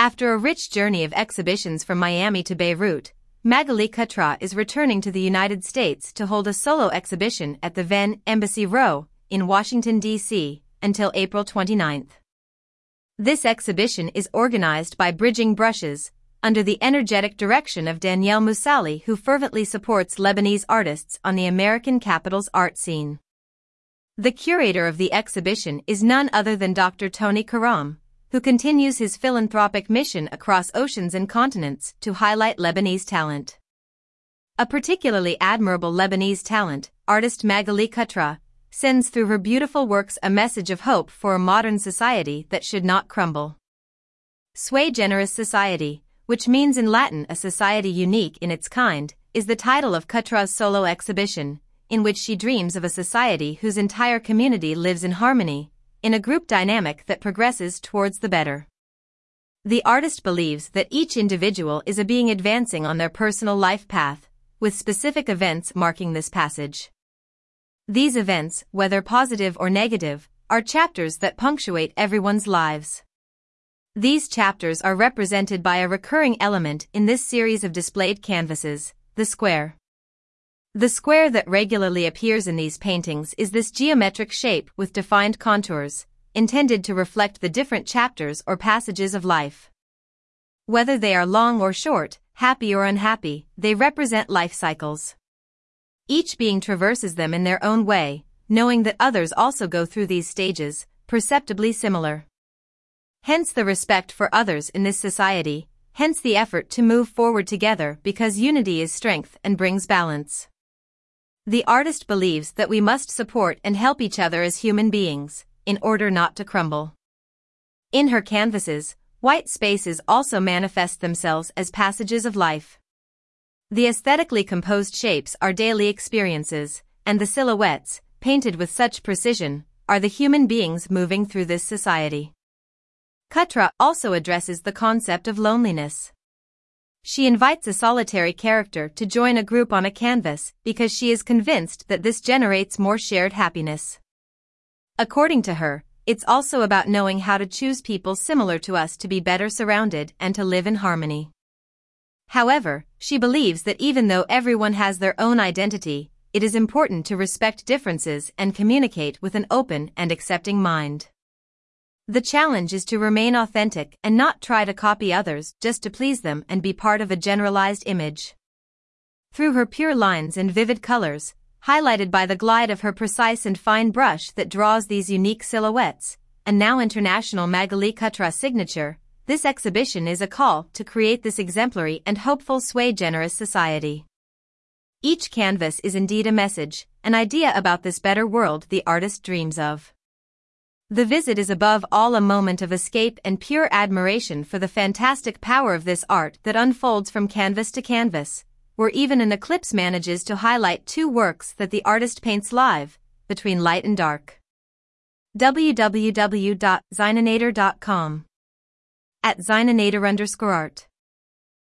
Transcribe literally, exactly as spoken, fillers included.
After a rich journey of exhibitions from Miami to Beirut, Magali Katra is returning to the United States to hold a solo exhibition at the Venn Embassy Row in Washington, D C, until April twenty-ninth. This exhibition is organized by Bridging Brushes, under the energetic direction of Danielle Moussali, who fervently supports Lebanese artists on the American capital's art scene. The curator of the exhibition is none other than Doctor Tony Karam, who continues his philanthropic mission across oceans and continents to highlight Lebanese talent. A particularly admirable Lebanese talent, artist Magali Katra, sends through her beautiful works a message of hope for a modern society that should not crumble. Sui Generis Society, which means in Latin a society unique in its kind, is the title of Katra's solo exhibition, in which she dreams of a society whose entire community lives in harmony, in a group dynamic that progresses towards the better. The artist believes that each individual is a being advancing on their personal life path, with specific events marking this passage. These events, whether positive or negative, are chapters that punctuate everyone's lives. These chapters are represented by a recurring element in this series of displayed canvases, the square. The square that regularly appears in these paintings is this geometric shape with defined contours, intended to reflect the different chapters or passages of life. Whether they are long or short, happy or unhappy, they represent life cycles. Each being traverses them in their own way, knowing that others also go through these stages, perceptibly similar. Hence the respect for others in this society, hence the effort to move forward together because unity is strength and brings balance. The artist believes that we must support and help each other as human beings, in order not to crumble. In her canvases, white spaces also manifest themselves as passages of life. The aesthetically composed shapes are daily experiences, and the silhouettes, painted with such precision, are the human beings moving through this society. Katra also addresses the concept of loneliness. She invites a solitary character to join a group on a canvas because she is convinced that this generates more shared happiness. According to her, it's also about knowing how to choose people similar to us to be better surrounded and to live in harmony. However, she believes that even though everyone has their own identity, it is important to respect differences and communicate with an open and accepting mind. The challenge is to remain authentic and not try to copy others just to please them and be part of a generalized image. Through her pure lines and vivid colors, highlighted by the glide of her precise and fine brush that draws these unique silhouettes, and now international Magali Katra signature, this exhibition is a call to create this exemplary and hopeful sui generis society. Each canvas is indeed a message, an idea about this better world the artist dreams of. The visit is above all a moment of escape and pure admiration for the fantastic power of this art that unfolds from canvas to canvas, where even an eclipse manages to highlight two works that the artist paints live, between light and dark. w w w dot zinanator dot com at zinanator underscore art